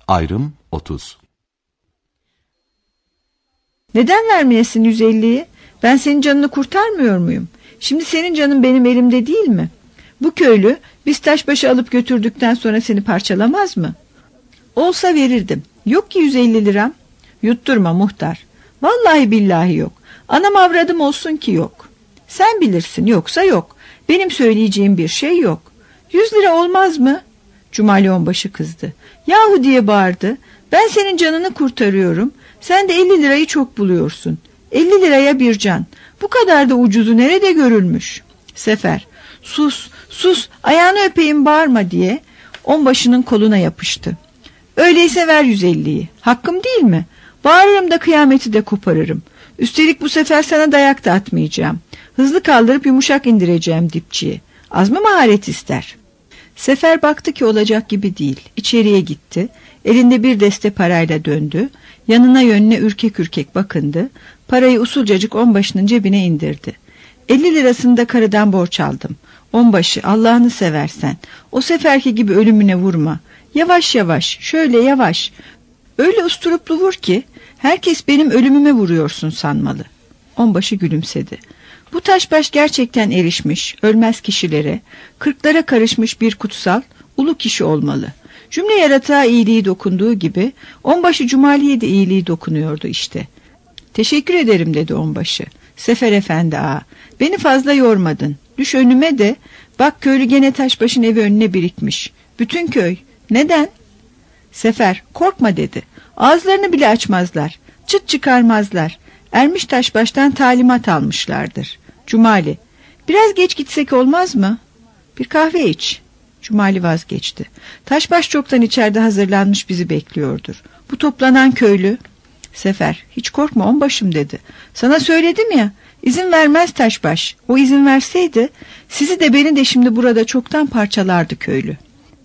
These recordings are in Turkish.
Ayrım 30. Neden vermeyesin 150'yi? Ben senin canını kurtarmıyor muyum? Şimdi senin canın benim elimde değil mi? Bu köylü biz taşbaşı alıp götürdükten sonra seni parçalamaz mı? Olsa verirdim. Yok ki 150 liram. Yutturma muhtar. Vallahi billahi yok. Anam avradım olsun ki yok. Sen bilirsin, yoksa yok. Benim söyleyeceğim bir şey yok. 100 lira olmaz mı? Cumali Onbaşı kızdı. Yahu diye bağırdı. Ben senin canını kurtarıyorum. Sen de 50 lirayı çok buluyorsun. 50 liraya bir can. Bu kadar da ucuzu nerede görülmüş? Sefer, sus, sus, ayağını öpeyim bağırma diye onbaşının koluna yapıştı. Öyleyse ver 150'yi. Hakkım değil mi? Bağırırım da kıyameti de koparırım. Üstelik bu sefer sana dayak da atmayacağım. Hızlı kaldırıp yumuşak indireceğim dipçiyi. Az mı maharet ister? Sefer baktı ki olacak gibi değil. İçeriye gitti. Elinde bir deste parayla döndü. Yanına yönüne ürkek ürkek bakındı. Parayı usulcacık onbaşının cebine indirdi. 50 lirasını da karıdan borç aldım. Onbaşı, Allah'ını seversen. O seferki gibi ölümüne vurma. Yavaş yavaş, şöyle yavaş. Öyle usturuplu vur ki herkes benim ölümüme vuruyorsun sanmalı. Onbaşı gülümsedi. Bu taşbaş gerçekten erişmiş, ölmez kişilere, kırklara karışmış bir kutsal, ulu kişi olmalı. Cümle yaratığa iyiliği dokunduğu gibi onbaşı Cumali'ye de iyiliği dokunuyordu işte. Teşekkür ederim dedi onbaşı. Sefer efendi ağa, beni fazla yormadın. Düş önüme de bak köylü gene taşbaşın evi önüne birikmiş. Bütün köy. Neden? Sefer, korkma dedi. Ağızlarını bile açmazlar. Çıt çıkarmazlar. Ermiş taşbaştan talimat almışlardır. Cumali, biraz geç gitsek olmaz mı? Bir kahve iç. Cumali vazgeçti. Taşbaş çoktan içeride hazırlanmış bizi bekliyordur. Bu toplanan köylü. Sefer, hiç korkma onbaşım dedi. Sana söyledim ya, izin vermez taşbaş. O izin verseydi sizi de beni de şimdi burada çoktan parçalardı köylü.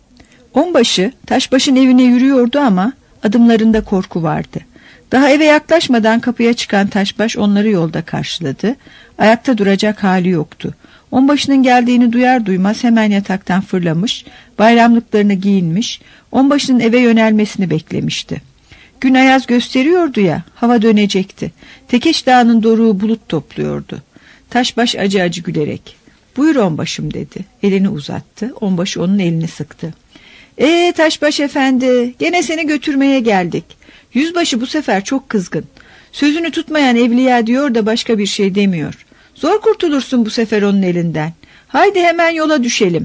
Onbaşı taşbaşın evine yürüyordu ama adımlarında korku vardı. Daha eve yaklaşmadan kapıya çıkan taşbaş onları yolda karşıladı. Ayakta duracak hali yoktu. Onbaşının geldiğini duyar duymaz hemen yataktan fırlamış, bayramlıklarını giyinmiş, onbaşının eve yönelmesini beklemişti. Gün ayaz gösteriyordu ya, hava dönecekti. Tekeş Dağı'nın doruğu bulut topluyordu. Taşbaş acı acı gülerek, "Buyur onbaşım" dedi. Elini uzattı, onbaşı onun elini sıktı. Taşbaş efendi, gene seni götürmeye geldik. Yüzbaşı bu sefer çok kızgın. Sözünü tutmayan evliya diyor da başka bir şey demiyor. Zor kurtulursun bu sefer onun elinden. Haydi hemen yola düşelim.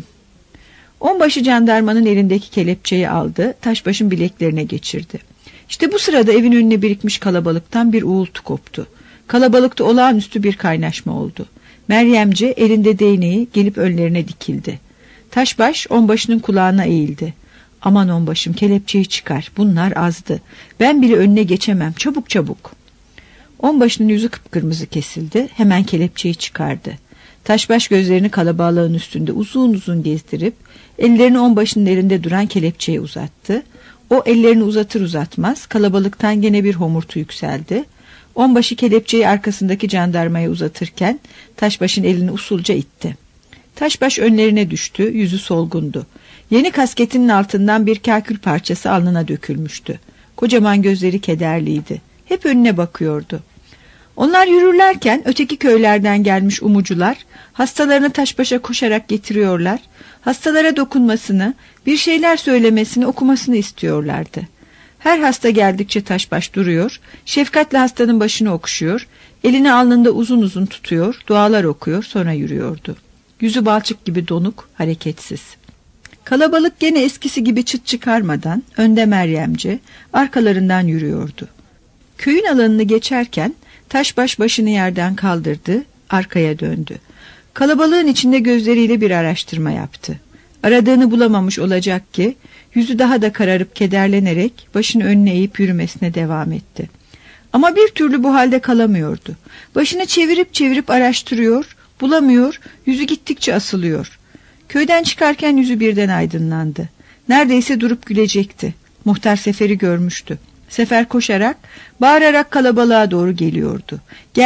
Onbaşı jandarmanın elindeki kelepçeyi aldı, taşbaşın bileklerine geçirdi. İşte bu sırada evin önüne birikmiş kalabalıktan bir uğultu koptu. Kalabalıkta olağanüstü bir kaynaşma oldu. Meryemce elinde değneği gelip önlerine dikildi. Taşbaş onbaşının kulağına eğildi. Aman onbaşım, kelepçeyi çıkar, bunlar azdı. Ben bile önüne geçemem, çabuk çabuk. Onbaşının yüzü kıpkırmızı kesildi, hemen kelepçeyi çıkardı. Taşbaş gözlerini kalabalığın üstünde uzun uzun gezdirip ellerini onbaşının elinde duran kelepçeye uzattı. O ellerini uzatır uzatmaz kalabalıktan gene bir homurtu yükseldi. Onbaşı kelepçeyi arkasındaki jandarmaya uzatırken taşbaşın elini usulca itti. Taşbaş önlerine düştü, yüzü solgundu. Yeni kasketinin altından bir kakül parçası alnına dökülmüştü. Kocaman gözleri kederliydi. Hep önüne bakıyordu. Onlar yürürlerken öteki köylerden gelmiş umucular hastalarını taşbaşa koşarak getiriyorlar. Hastalara dokunmasını, bir şeyler söylemesini, okumasını istiyorlardı. Her hasta geldikçe taşbaş duruyor, şefkatle hastanın başını okşuyor, elini alnında uzun uzun tutuyor, dualar okuyor, sonra yürüyordu. Yüzü balçık gibi donuk, hareketsiz. Kalabalık gene eskisi gibi çıt çıkarmadan önde Meryemce, arkalarından yürüyordu. Köyün alanını geçerken taşbaş başını yerden kaldırdı, arkaya döndü. Kalabalığın içinde gözleriyle bir araştırma yaptı. Aradığını bulamamış olacak ki yüzü daha da kararıp kederlenerek başını önüne eğip yürümesine devam etti. Ama bir türlü bu halde kalamıyordu. Başını çevirip çevirip araştırıyor, bulamıyor, yüzü gittikçe asılıyor. Köyden çıkarken yüzü birden aydınlandı. Neredeyse durup gülecekti. Muhtar Sefer'i görmüştü. Sefer koşarak, bağırarak kalabalığa doğru geliyordu.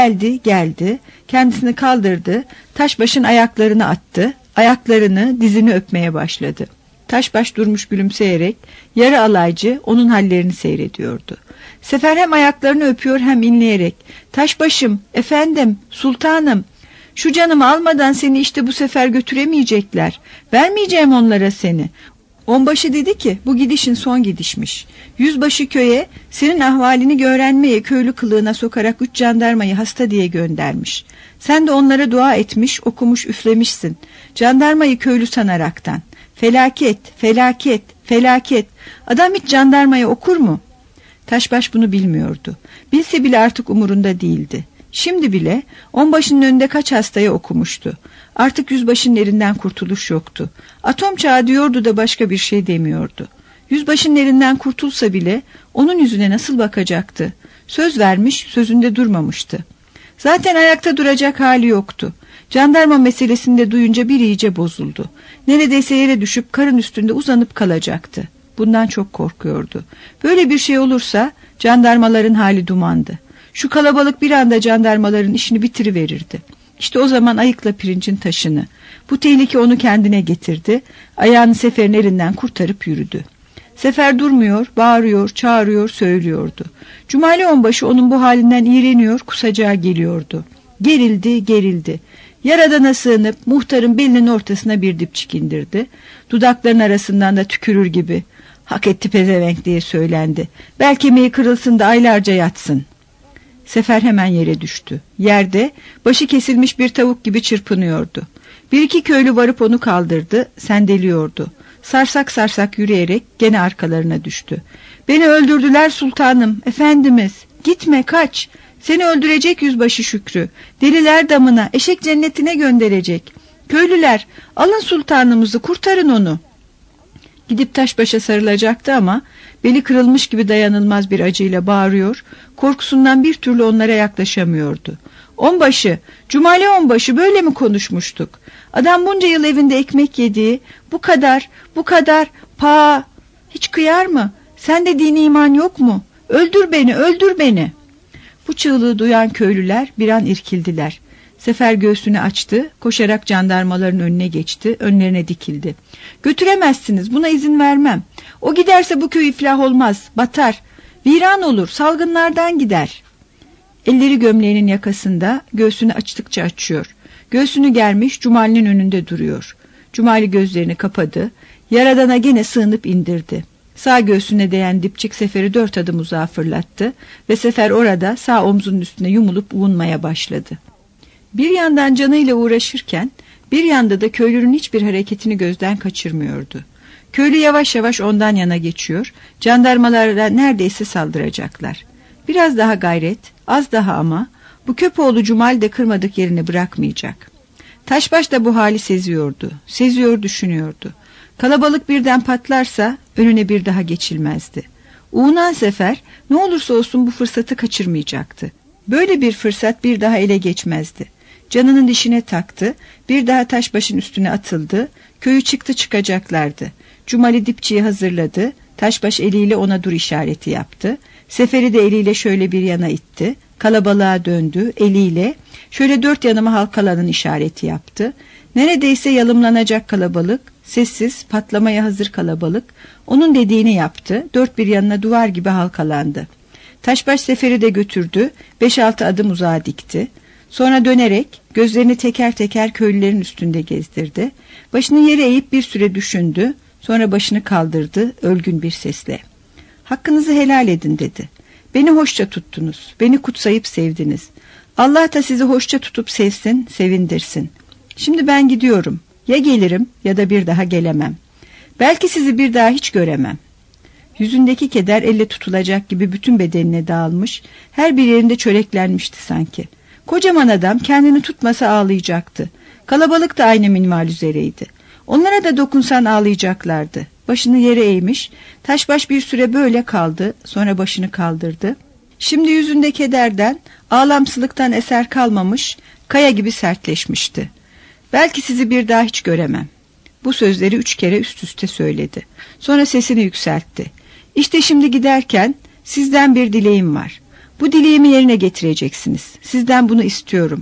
Geldi, kendisini kaldırdı, taşbaşın ayaklarını attı, ayaklarını, dizini öpmeye başladı. Taşbaş durmuş gülümseyerek, yarı alaycı onun hallerini seyrediyordu. Sefer hem ayaklarını öpüyor hem inleyerek, "Taşbaşım, efendim, sultanım, şu canımı almadan seni işte bu sefer götüremeyecekler. Vermeyeceğim onlara seni." Onbaşı dedi ki, bu gidişin son gidişmiş. Yüzbaşı köye senin ahvalini öğrenmeye köylü kılığına sokarak 3 jandarmayı hasta diye göndermiş. Sen de onlara dua etmiş, okumuş, üflemişsin. Jandarmayı köylü sanaraktan. Felaket, felaket, felaket. Adam hiç jandarmayı okur mu? Taşbaş bunu bilmiyordu. Bilse bile artık umurunda değildi. Şimdi bile onbaşının önünde kaç hastaya okumuştu. Artık yüzbaşının elinden kurtuluş yoktu. Atom çağı diyordu da başka bir şey demiyordu. Yüzbaşının elinden kurtulsa bile onun yüzüne nasıl bakacaktı? Söz vermiş, sözünde durmamıştı. Zaten ayakta duracak hali yoktu. Jandarma meselesini de duyunca bir iyice bozuldu. Neredeyse yere düşüp karın üstünde uzanıp kalacaktı. Bundan çok korkuyordu. Böyle bir şey olursa jandarmaların hali dumandı. Şu kalabalık bir anda jandarmaların işini bitiriverirdi. İşte o zaman ayıkla pirincin taşını. Bu tehlike onu kendine getirdi. Ayağını Sefer'in elinden kurtarıp yürüdü. Sefer durmuyor, bağırıyor, çağırıyor, söylüyordu. Cumali onbaşı onun bu halinden iğreniyor, kusacağı geliyordu. Gerildi, gerildi. Yaradana sığınıp muhtarın belinin ortasına bir dipçik indirdi. Dudakların arasından da tükürür gibi, "Hak etti pezevenk" diye söylendi. "Bel kemiği kırılsın da aylarca yatsın." Sefer hemen yere düştü. Yerde başı kesilmiş bir tavuk gibi çırpınıyordu. Bir iki köylü varıp onu kaldırdı, sendeliyordu. Sarsak sarsak yürüyerek gene arkalarına düştü. "Beni öldürdüler sultanım, efendimiz. Gitme, kaç. Seni öldürecek yüzbaşı Şükrü. Deliler damına, eşek cennetine gönderecek. Köylüler, alın sultanımızı, kurtarın onu." Gidip Taşbaş'a sarılacaktı ama beli kırılmış gibi dayanılmaz bir acıyla bağırıyor, korkusundan bir türlü onlara yaklaşamıyordu. "Onbaşı, Cumali onbaşı, böyle mi konuşmuştuk? Adam bunca yıl evinde ekmek yediği, bu kadar, hiç kıyar mı? Sende din iman yok mu? Öldür beni, öldür beni." Bu çığlığı duyan köylüler bir an irkildiler. Sefer göğsünü açtı, koşarak jandarmaların önüne geçti, önlerine dikildi. "Götüremezsiniz, buna izin vermem. O giderse bu köy iflah olmaz, batar, viran olur, salgınlardan gider." Elleri gömleğinin yakasında, göğsünü açtıkça açıyor. Göğsünü germiş, Cumali'nin önünde duruyor. Cumali gözlerini kapadı, Yaradana gene sığınıp indirdi. Sağ göğsüne değen dipçik Sefer'i 4 adım uzağa fırlattı ve Sefer orada sağ omzunun üstüne yumulup uğunmaya başladı. Bir yandan canıyla uğraşırken bir yanda da köylünün hiçbir hareketini gözden kaçırmıyordu. Köylü yavaş yavaş ondan yana geçiyor, jandarmalara neredeyse saldıracaklar. Biraz daha gayret, az daha ama bu Köpoğlu Cumali de kırmadık yerini bırakmayacak. Taşbaş da bu hali seziyordu, düşünüyordu. Kalabalık birden patlarsa önüne bir daha geçilmezdi. Uğunan Sefer ne olursa olsun bu fırsatı kaçırmayacaktı. Böyle bir fırsat bir daha ele geçmezdi. Canının dişine taktı, bir daha Taşbaş'ın üstüne atıldı, köyü çıkacaklardı. Cumali dipçiyi hazırladı, Taşbaş eliyle ona dur işareti yaptı. Sefer'i de eliyle şöyle bir yana itti, kalabalığa döndü, eliyle şöyle 4 yanıma halkalanın işareti yaptı. Neredeyse yalımlanacak kalabalık, sessiz, patlamaya hazır kalabalık, onun dediğini yaptı, 4 bir yanına duvar gibi halkalandı. Taşbaş Sefer'i de götürdü, 5-6 adım uzağa dikti. Sonra dönerek gözlerini teker teker köylülerin üstünde gezdirdi. Başını yere eğip bir süre düşündü, sonra başını kaldırdı ölgün bir sesle. "Hakkınızı helal edin" dedi. "Beni hoşça tuttunuz, beni kutsayıp sevdiniz. Allah da sizi hoşça tutup sevsin, sevindirsin. Şimdi ben gidiyorum. Ya gelirim ya da bir daha gelemem. Belki sizi bir daha hiç göremem." Yüzündeki keder elle tutulacak gibi bütün bedenine dağılmış, her bir yerinde çöreklenmişti sanki. Kocaman adam kendini tutmasa ağlayacaktı. Kalabalık da aynı minval üzereydi. Onlara da dokunsan ağlayacaklardı. Başını yere eğmiş, Taşbaş bir süre böyle kaldı, sonra başını kaldırdı. Şimdi yüzünde kederden, ağlamsılıktan eser kalmamış, kaya gibi sertleşmişti. "Belki sizi bir daha hiç göremem." Bu sözleri 3 kere üst üste söyledi. Sonra sesini yükseltti. "İşte şimdi giderken sizden bir dileğim var. Bu dileğimi yerine getireceksiniz. Sizden bunu istiyorum.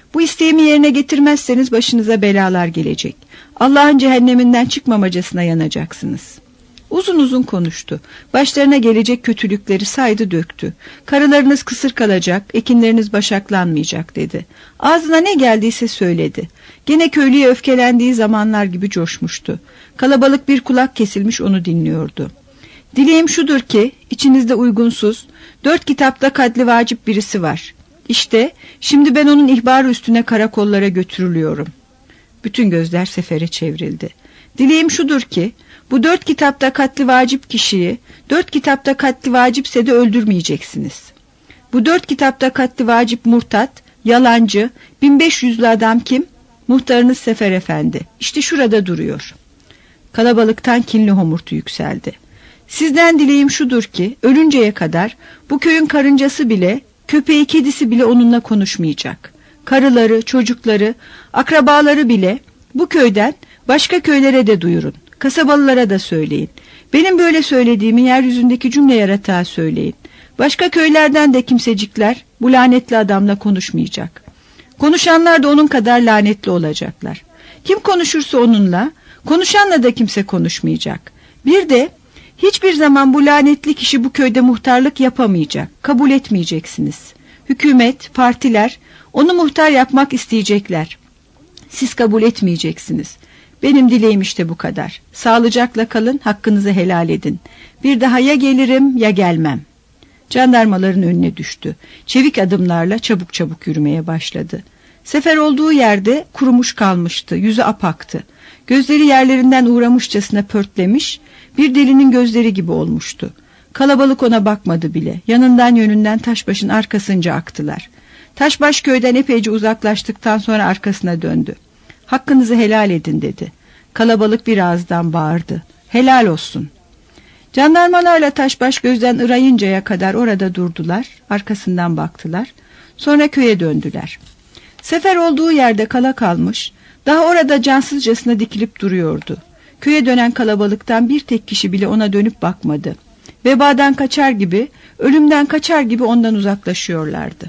Bu isteğimi yerine getirmezseniz başınıza belalar gelecek. Allah'ın cehenneminden çıkmamacasına yanacaksınız. Uzun uzun konuştu. Başlarına gelecek kötülükleri saydı döktü. Karılarınız kısır kalacak, ekinleriniz başaklanmayacak dedi. Ağzına ne geldiyse söyledi. Gene köylüye öfkelendiği zamanlar gibi coşmuştu. Kalabalık bir kulak kesilmiş onu dinliyordu. Dileğim şudur ki içinizde uygunsuz, 4 kitapta kadli vacip birisi var. İşte şimdi ben onun ihbarı üstüne karakollara götürülüyorum. Bütün gözler Sefer'e çevrildi. Dileğim şudur ki bu 4 kitapta katli vacip kişiyi 4 kitapta katli vacipse de öldürmeyeceksiniz. Bu 4 kitapta katli vacip murtat, yalancı, 1500'lü adam kim? Muhtarınız Sefer Efendi. İşte şurada duruyor. Kalabalıktan kinli homurtu yükseldi. Sizden dileğim şudur ki ölünceye kadar bu köyün karıncası bile, köpeği kedisi bile onunla konuşmayacak. Karıları, çocukları, akrabaları bile bu köyden başka köylere de duyurun. Kasabalılara da söyleyin. Benim böyle söylediğimi yeryüzündeki cümle yaratığa söyleyin. Başka köylerden de kimsecikler bu lanetli adamla konuşmayacak. Konuşanlar da onun kadar lanetli olacaklar. Kim konuşursa onunla, konuşanla da kimse konuşmayacak. Bir de hiçbir zaman bu lanetli kişi bu köyde muhtarlık yapamayacak. Kabul etmeyeceksiniz. Hükümet, partiler onu muhtar yapmak isteyecekler. Siz kabul etmeyeceksiniz. Benim dileğim işte bu kadar. Sağlıcakla kalın, hakkınızı helal edin. Bir daha ya gelirim ya gelmem. Jandarmaların önüne düştü. Çevik adımlarla çabuk çabuk yürümeye başladı. Sefer olduğu yerde kurumuş kalmıştı. Yüzü apaktı. Gözleri yerlerinden uğramışçasına pörtlemiş, bir delinin gözleri gibi olmuştu. Kalabalık ona bakmadı bile. Yanından yönünden Taşbaş'ın arkasınca aktılar. Taşbaş köyden epeyce uzaklaştıktan sonra arkasına döndü. Hakkınızı helal edin dedi. Kalabalık bir ağızdan bağırdı. Helal olsun. Jandarmalarla Taşbaş gözden ırayıncaya kadar orada durdular. Arkasından baktılar. Sonra köye döndüler. Sefer olduğu yerde kala kalmış, daha orada cansızcasına dikilip duruyordu. Köye dönen kalabalıktan bir tek kişi bile ona dönüp bakmadı. Vebadan kaçar gibi, ölümden kaçar gibi ondan uzaklaşıyorlardı.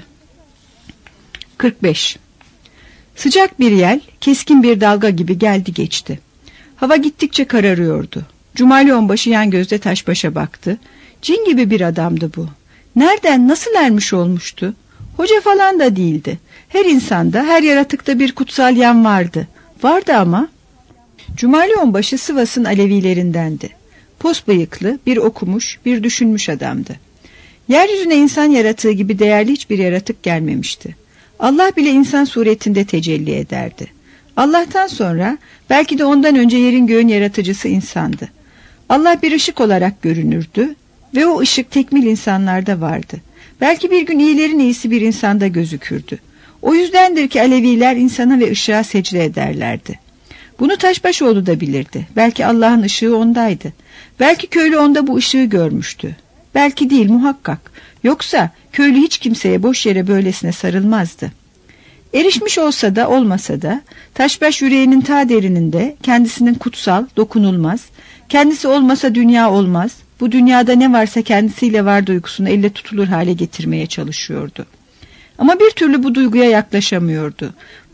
45. Sıcak bir yel, keskin bir dalga gibi geldi geçti. Hava gittikçe kararıyordu. Cumali Onbaşı yan gözle Taşbaş'a baktı. Cin gibi bir adamdı bu. Nereden, nasıl ermiş olmuştu? Hoca falan da değildi. Her insanda, her yaratıkta bir kutsal yan vardı. Vardı ama. Cumali Onbaşı Sivas'ın Alevilerindendi. Pos bıyıklı, bir okumuş, bir düşünmüş adamdı. Yeryüzüne insan yaratığı gibi değerli hiçbir yaratık gelmemişti. Allah bile insan suretinde tecelli ederdi. Allah'tan sonra belki de ondan önce yerin göğün yaratıcısı insandı. Allah bir ışık olarak görünürdü ve o ışık tekmil insanlarda vardı. Belki bir gün iyilerin iyisi bir insanda gözükürdü. O yüzdendir ki Aleviler insana ve ışığa secde ederlerdi. Bunu Taşbaşoğlu da bilirdi. Belki Allah'ın ışığı ondaydı. Belki köylü onda bu ışığı görmüştü. Belki değil, muhakkak. Yoksa köylü hiç kimseye boş yere böylesine sarılmazdı. Erişmiş olsa da olmasa da Taşbaş yüreğinin ta derininde kendisinin kutsal, dokunulmaz, kendisi olmasa dünya olmaz, bu dünyada ne varsa kendisiyle var duygusunu elle tutulur hale getirmeye çalışıyordu. Ama bir türlü bu duyguya yaklaşamıyordu.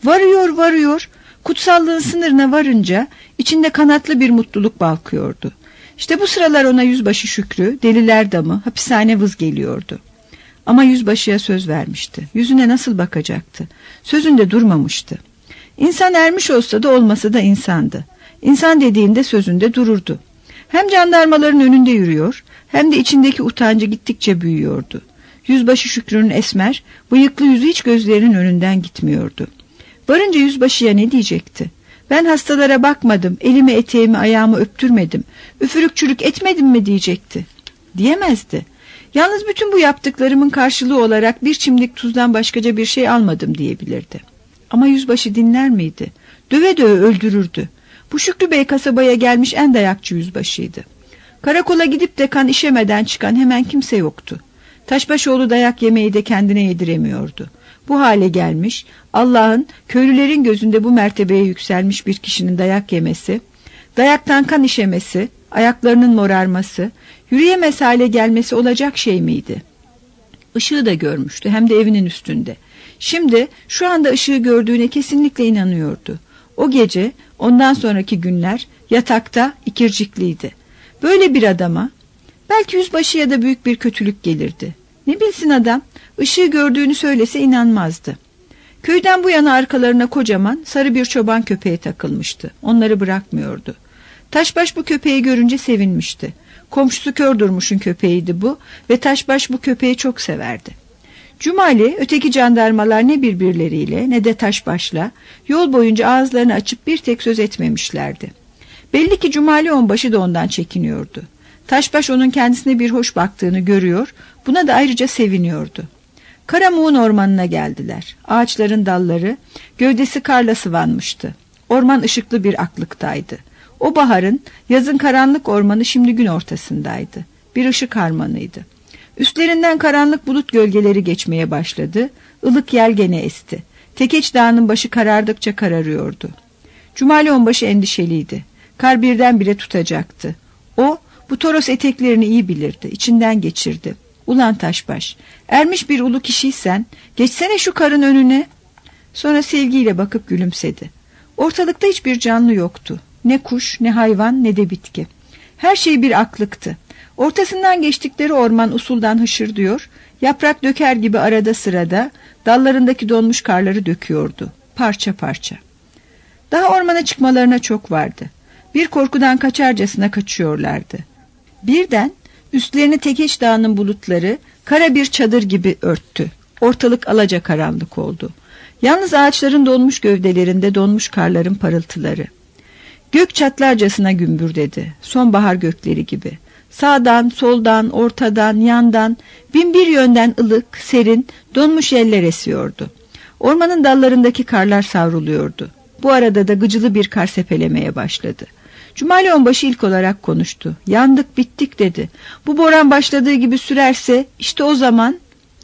Varıyor, kutsallığın sınırına varınca içinde kanatlı bir mutluluk balkıyordu. İşte bu sıralar ona Yüzbaşı Şükrü, Deliler Damı, hapishane vız geliyordu. Ama Yüzbaşı'ya söz vermişti. Yüzüne nasıl bakacaktı? Sözünde durmamıştı. İnsan ermiş olsa da olmasa da insandı. İnsan dediğinde sözünde dururdu. Hem jandarmaların önünde yürüyor, hem de içindeki utancı gittikçe büyüyordu. Yüzbaşı Şükrü'nün esmer, bıyıklı yüzü hiç gözlerinin önünden gitmiyordu. Varınca Yüzbaşı'ya ne diyecekti? Ben hastalara bakmadım, elimi eteğimi ayağımı öptürmedim, üfürük çürük etmedim mi diyecekti. Diyemezdi. Yalnız bütün bu yaptıklarımın karşılığı olarak bir çimdik tuzdan başkaca bir şey almadım diyebilirdi. Ama Yüzbaşı dinler miydi? Döve döve öldürürdü. Bu Şükrü Bey kasabaya gelmiş en dayakçı yüzbaşıydı. Karakola gidip de kan işemeden çıkan hemen kimse yoktu. Taşbaşoğlu dayak yemeyi de kendine yediremiyordu. Bu hale gelmiş, Allah'ın köylülerin gözünde bu mertebeye yükselmiş bir kişinin dayak yemesi, dayaktan kan işemesi, ayaklarının morarması, yürüyemez hale gelmesi olacak şey miydi? Işığı da görmüştü, hem de evinin üstünde. Şimdi şu anda ışığı gördüğüne kesinlikle inanıyordu. O gece, ondan sonraki günler yatakta ikircikliydi. Böyle bir adama belki yüzbaşı ya da büyük bir kötülük gelirdi. Ne bilsin adam, ışığı gördüğünü söylese inanmazdı. Köyden bu yana arkalarına kocaman sarı bir çoban köpeği takılmıştı. Onları bırakmıyordu. Taşbaş bu köpeği görünce sevinmişti. Komşusu Kör Durmuş'un köpeğiydi bu ve Taşbaş bu köpeği çok severdi. Cumali, öteki jandarmalar ne birbirleriyle ne de Taşbaş'la yol boyunca ağızlarını açıp bir tek söz etmemişlerdi. Belli ki Cumali Onbaşı da ondan çekiniyordu. Taşbaş onun kendisine bir hoş baktığını görüyor, buna da ayrıca seviniyordu. Karamuğun ormanına geldiler. Ağaçların dalları, gövdesi karla sıvanmıştı. Orman ışıklı bir aklıktaydı. O baharın, yazın karanlık ormanı şimdi gün ortasındaydı. Bir ışık harmanıydı. Üstlerinden karanlık bulut gölgeleri geçmeye başladı. Ilık yel gene esti. Tekeç Dağı'nın başı karardıkça kararıyordu. Cumali Onbaşı endişeliydi. Kar birdenbire tutacaktı. O, bu toros eteklerini iyi bilirdi. İçinden geçirdi. Ulan Taşbaş, ermiş bir ulu kişiysen, geçsene şu karın önüne. Sonra sevgiyle bakıp gülümsedi. Ortalıkta hiçbir canlı yoktu. Ne kuş, ne hayvan, ne de bitki. Her şey bir aklıktı. Ortasından geçtikleri orman usuldan hışırdıyor, yaprak döker gibi arada sırada dallarındaki donmuş karları döküyordu. Parça parça. Daha ormana çıkmalarına çok vardı. Bir korkudan kaçarcasına kaçıyorlardı. Birden üstlerini Tekeç Dağı'nın bulutları kara bir çadır gibi örttü. Ortalık alacakaranlık oldu. Yalnız ağaçların donmuş gövdelerinde donmuş karların parıltıları. Gök çatlarcasına gümbürdedi. Sonbahar gökleri gibi. Sağdan, soldan, ortadan, yandan, binbir yönden ılık, serin, donmuş yeller esiyordu. Ormanın dallarındaki karlar savruluyordu. Bu arada da gıcılı bir kar sepelemeye başladı. Cumali Onbaşı ilk olarak konuştu. Yandık, bittik dedi. Bu boran başladığı gibi sürerse işte o zaman...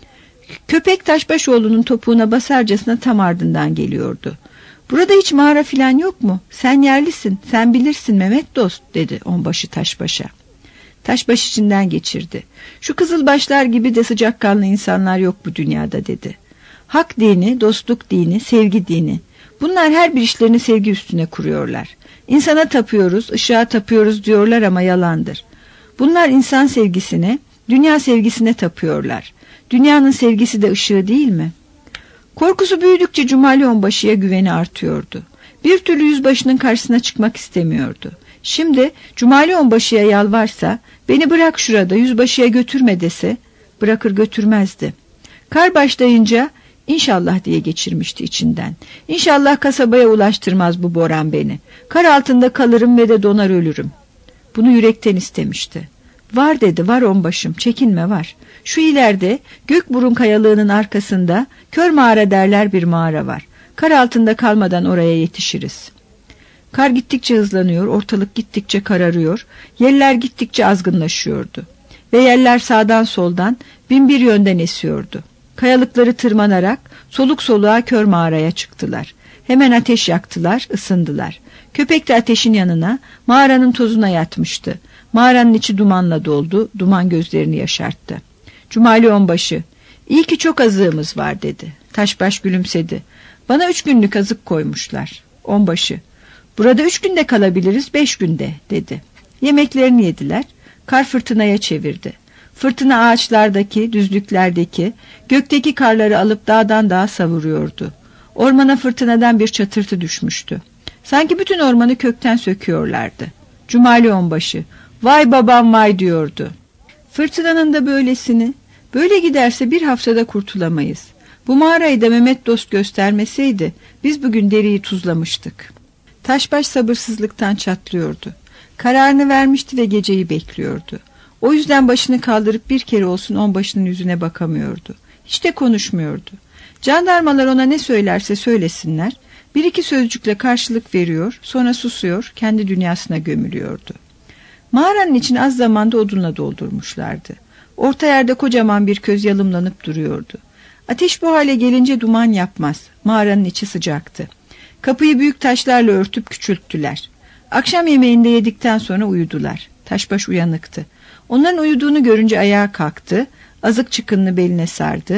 Köpek Taşbaşoğlu'nun topuğuna basarcasına tam ardından geliyordu. Burada hiç mağara filan yok mu? Sen yerlisin, sen bilirsin Mehmet dost dedi Onbaşı Taşbaş'a. Taşbaş içinden geçirdi. Şu kızılbaşlar gibi de sıcakkanlı insanlar yok bu dünyada dedi. Hak dini, dostluk dini, sevgi dini. Bunlar her bir işlerini sevgi üstüne kuruyorlar. İnsana tapıyoruz, ışığa tapıyoruz diyorlar ama yalandır. Bunlar insan sevgisine, dünya sevgisine tapıyorlar. Dünyanın sevgisi de ışığı değil mi? Korkusu büyüdükçe Cumali Onbaşı'ya güveni artıyordu. Bir türlü yüzbaşının karşısına çıkmak istemiyordu. Şimdi Cumali Onbaşı'ya yalvarsa, beni bırak şurada yüzbaşıya götürme dese, bırakır götürmezdi. Kar başlayınca İnşallah diye geçirmişti içinden. İnşallah kasabaya ulaştırmaz bu boran beni. Kar altında kalırım ve de donar ölürüm. Bunu yürekten istemişti. Var dedi, var onbaşım, çekinme var. Şu ileride Gökburun kayalığının arkasında Kör Mağara derler bir mağara var. Kar altında kalmadan oraya yetişiriz. Kar gittikçe hızlanıyor, ortalık gittikçe kararıyor, yeller gittikçe azgınlaşıyordu. Ve yeller sağdan soldan binbir yönden esiyordu. Kayalıkları tırmanarak soluk soluğa Kör Mağaraya çıktılar. Hemen ateş yaktılar, ısındılar. Köpek de ateşin yanına, mağaranın tozuna yatmıştı. Mağaranın içi dumanla doldu, duman gözlerini yaşarttı. Cumali Onbaşı, iyi ki çok azığımız var dedi. Taşbaş gülümsedi. Bana 3 günlük azık koymuşlar. Onbaşı, burada 3 günde kalabiliriz, 5 günde dedi. Yemeklerini yediler, kar fırtınaya çevirdi. Fırtına ağaçlardaki, düzlüklerdeki, gökteki karları alıp dağdan dağa savuruyordu. Ormana fırtınadan bir çatırtı düşmüştü. Sanki bütün ormanı kökten söküyorlardı. Cumali Onbaşı, vay babam vay diyordu. Fırtınanın da böylesini, böyle giderse bir haftada kurtulamayız. Bu mağarayı da Mehmet dost göstermeseydi, biz bugün deriyi tuzlamıştık. Taşbaş sabırsızlıktan çatlıyordu. Kararını vermişti ve geceyi bekliyordu. O yüzden başını kaldırıp bir kere olsun onbaşının yüzüne bakamıyordu. Hiç de konuşmuyordu. Jandarmalar ona ne söylerse söylesinler, bir iki sözcükle karşılık veriyor, sonra susuyor, kendi dünyasına gömülüyordu. Mağaranın içini az zamanda odunla doldurmuşlardı. Orta yerde kocaman bir köz yalımlanıp duruyordu. Ateş bu hale gelince duman yapmaz. Mağaranın içi sıcaktı. Kapıyı büyük taşlarla örtüp küçülttüler. Akşam yemeğinde yedikten sonra uyudular. Taşbaş uyanıktı. Onların uyuduğunu görünce ayağa kalktı. Azık çıkınını beline sardı.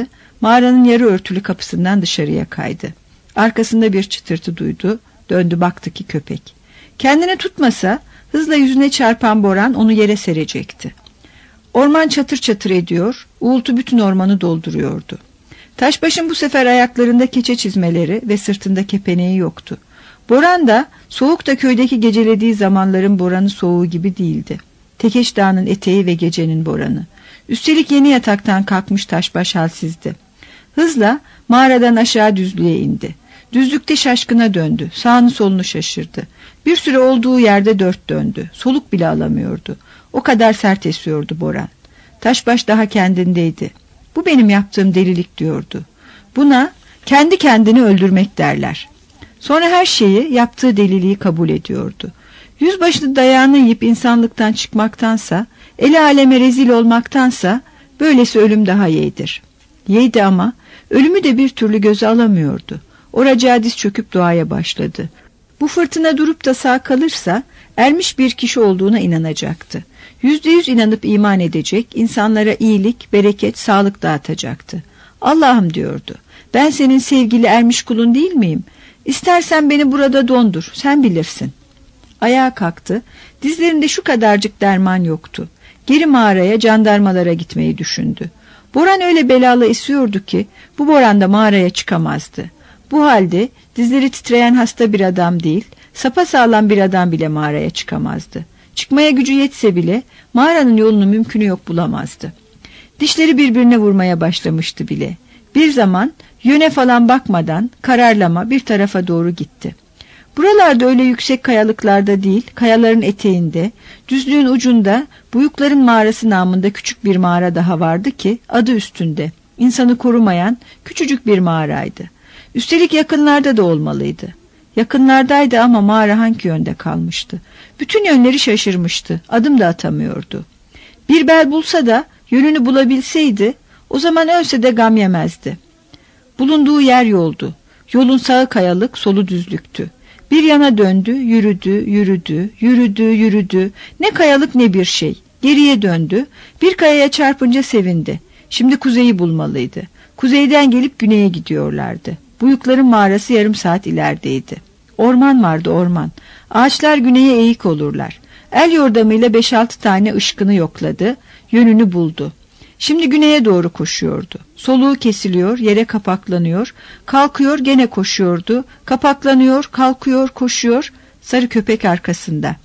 Mağaranın yarı örtülü kapısından dışarıya kaydı. Arkasında bir çıtırtı duydu. Döndü, baktı ki köpek. Kendini tutmasa hızla yüzüne çarpan Boran onu yere serecekti. Orman çatır çatır ediyor, uğultu bütün ormanı dolduruyordu. Taşbaş'ın bu sefer ayaklarında keçe çizmeleri ve sırtında kepeneği yoktu. Boran da soğukta köydeki gecelediği zamanların Boran'ı soğuğu gibi değildi. Tekeş Dağı'nın eteği ve gecenin Boran'ı. Üstelik yeni yataktan kalkmış Taşbaş halsizdi. Hızla mağaradan aşağı düzlüğe indi. Düzlükte şaşkına döndü. Sağını solunu şaşırdı. Bir süre olduğu yerde dört döndü. Soluk bile alamıyordu. O kadar sert esiyordu Boran. Taşbaş daha kendindeydi. Bu benim yaptığım delilik diyordu. Buna kendi kendini öldürmek derler. Sonra her şeyi, yaptığı deliliği kabul ediyordu. Yüzbaşını dayağını yiyip insanlıktan çıkmaktansa, el aleme rezil olmaktansa böylesi ölüm daha yeğdir. Yeğdi ama ölümü de bir türlü göze alamıyordu. Oracağa diz çöküp duaya başladı. Bu fırtına durup da sağ kalırsa ermiş bir kişi olduğuna inanacaktı. %100 inanıp iman edecek, insanlara iyilik, bereket, sağlık dağıtacaktı. Allah'ım diyordu, ben senin sevgili ermiş kulun değil miyim? İstersen beni burada dondur, sen bilirsin. Ayağa kalktı, dizlerinde şu kadarcık derman yoktu. Geri mağaraya, jandarmalara gitmeyi düşündü. Boran öyle belalı esiyordu ki bu Boran da mağaraya çıkamazdı. Bu halde dizleri titreyen hasta bir adam değil, sapasağlam bir adam bile mağaraya çıkamazdı. Çıkmaya gücü yetse bile mağaranın yolunu mümkünü yok bulamazdı. Dişleri birbirine vurmaya başlamıştı bile. Bir zaman yöne falan bakmadan kararlama bir tarafa doğru gitti. Buralarda öyle yüksek kayalıklarda değil, kayaların eteğinde, düzlüğün ucunda Buyukların Mağarası namında küçük bir mağara daha vardı ki adı üstünde. İnsanı korumayan küçücük bir mağaraydı. Üstelik yakınlarda da olmalıydı. Yakınlardaydı ama mağara hangi yönde kalmıştı? Bütün yönleri şaşırmıştı. Adım da atamıyordu. Bir bel bulsa da yönünü bulabilseydi o zaman ölse de gam yemezdi. Bulunduğu yer yoldu. Yolun sağı kayalık, solu düzlüktü. Bir yana döndü, yürüdü, yürüdü, yürüdü, yürüdü. Ne kayalık ne bir şey. Geriye döndü. Bir kayaya çarpınca sevindi. Şimdi kuzeyi bulmalıydı. Kuzeyden gelip güneye gidiyorlardı. Buyukların Mağarası yarım saat ilerideydi. Orman vardı, orman. Ağaçlar güneye eğik olurlar. El yordamıyla 5-6 tane ışkını yokladı. Yönünü buldu. Şimdi güneye doğru koşuyordu. Soluğu kesiliyor, yere kapaklanıyor. Kalkıyor, gene koşuyordu. Kapaklanıyor, kalkıyor, koşuyor. Sarı köpek arkasında.